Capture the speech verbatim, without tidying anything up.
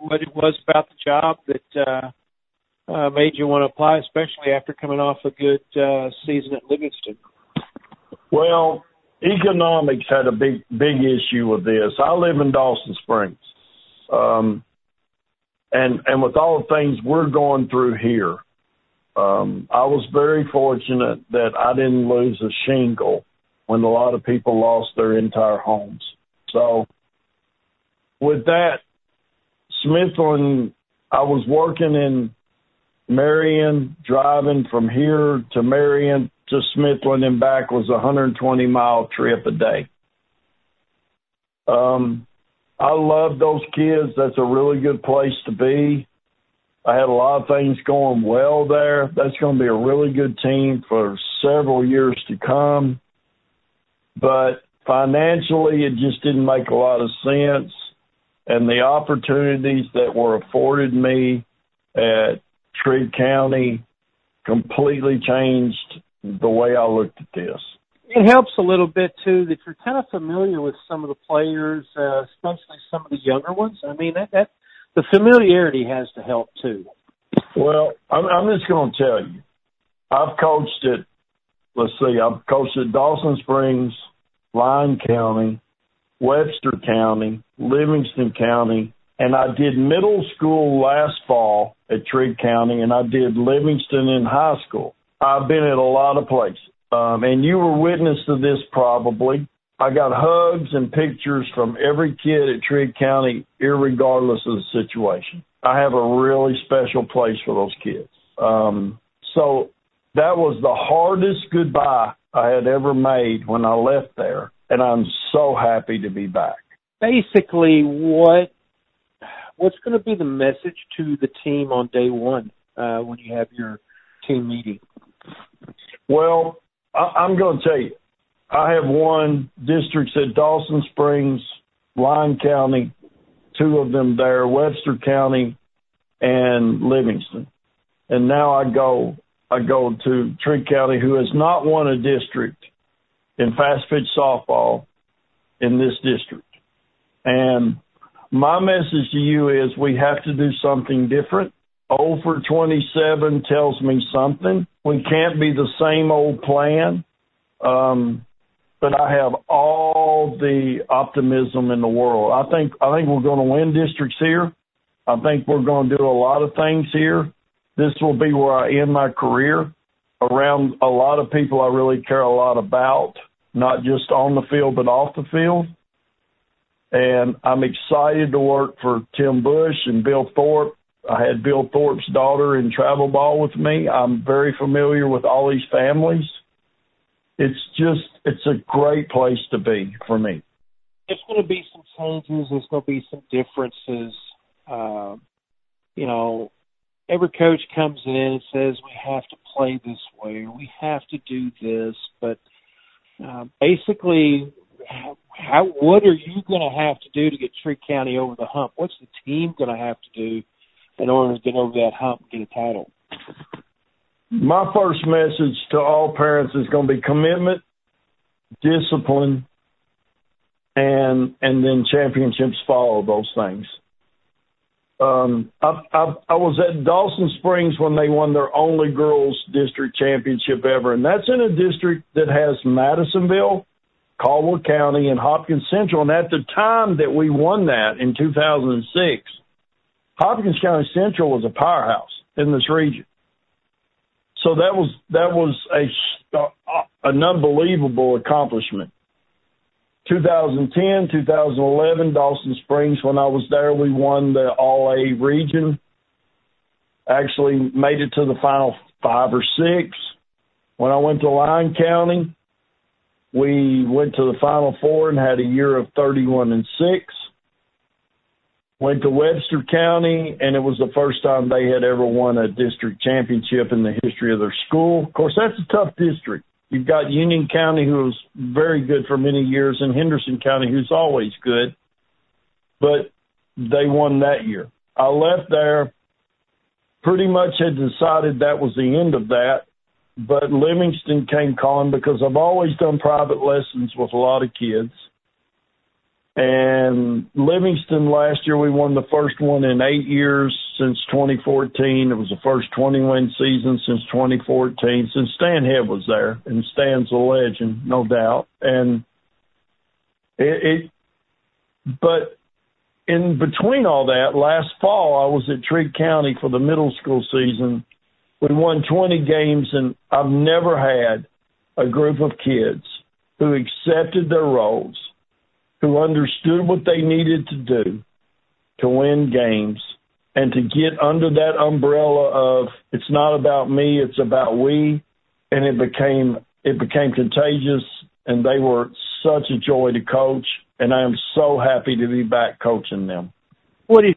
what it was about the job that uh, uh, made you want to apply, especially after coming off a good uh, season at Livingston. Well, economics had a big, big issue with this. I live in Dawson Springs. Um, and, and with all the things we're going through here, um, I was very fortunate that I didn't lose a shingle when a lot of people lost their entire homes. So with that, Smithland, I was working in Marion, driving from here to Marion to Smithland and back was a one hundred twenty mile trip a day. Um, I love those kids. That's a really good place to be. I had a lot of things going well there. That's going to be a really good team for several years to come. But financially, it just didn't make a lot of sense. And the opportunities that were afforded me at Trigg County completely changed the way I looked at this. It helps a little bit, too, that you're kind of familiar with some of the players, uh, especially some of the younger ones. I mean, that, that the familiarity has to help, too. Well, I'm, I'm just going to tell you, I've coached at, let's see, I've coached at Dawson Springs, Lyon County, Webster County, Livingston County, and I did middle school last fall at Trigg County, and I did Livingston in high school. I've been at a lot of places, um, and you were witness to this probably. I got hugs and pictures from every kid at Trigg County, irregardless of the situation. I have a really special place for those kids. Um, so that was the hardest goodbye I had ever made when I left there, and I'm so happy to be back. Basically, what what's going to be the message to the team on day one uh, when you have your team meeting? Well, I, I'm going to tell you, I have won districts at Dawson Springs, Lyon County, two of them there, Webster County, and Livingston. And now I go I go to Trigg County, who has not won a district in fast pitch softball in this district. And my message to you is we have to do something different. oh for twenty-seven tells me something. We can't be the same old plan. Um, but I have all the optimism in the world. I think I think we're going to win districts here. I think we're going to do a lot of things here. This will be where I end my career around a lot of people I really care a lot about, not just on the field but off the field. And I'm excited to work for Tim Bush and Bill Thorpe. I had Bill Thorpe's daughter in travel ball with me. I'm very familiar with all these families. It's just, it's a great place to be for me. There's going to be some changes. There's going to be some differences. Uh, you know, every coach comes in and says, we have to play this way, or we have to do this. But uh, basically, how, how, what are you going to have to do to get Trigg County over the hump? What's the team going to have to do in order to get over that hump and get a title? My first message to all parents is going to be commitment, discipline, and and then championships follow those things. Um, I, I, I was at Dawson Springs when they won their only girls district championship ever, and that's in a district that has Madisonville, Caldwell County, and Hopkins Central. And at the time that we won that in two thousand six, Hopkins County Central was a powerhouse in this region. So that was that was a an unbelievable accomplishment. two thousand ten, two thousand eleven, Dawson Springs, when I was there, we won the All A region. Actually made it to the final five or six. When I went to Lyon County, we went to the Final Four and had a year of thirty-one and six. Went to Webster County, and it was the first time they had ever won a district championship in the history of their school. Of course, that's a tough district. You've got Union County, who was very good for many years, and Henderson County, who's always good. But they won that year. I left there, pretty much had decided that was the end of that, but Livingston came calling because I've always done private lessons with a lot of kids. And Livingston last year, we won the first one in eight years since twenty fourteen. It was the first twenty-win season since twenty fourteen, since Stan Head was there. And Stan's a legend, no doubt. And it, it but in between all that, last fall, I was at Trigg County for the middle school season. We won twenty games, and I've never had a group of kids who accepted their roles, who understood what they needed to do to win games, and to get under that umbrella of it's not about me, it's about we, and it became it became contagious, and they were such a joy to coach, and I am so happy to be back coaching them. What do you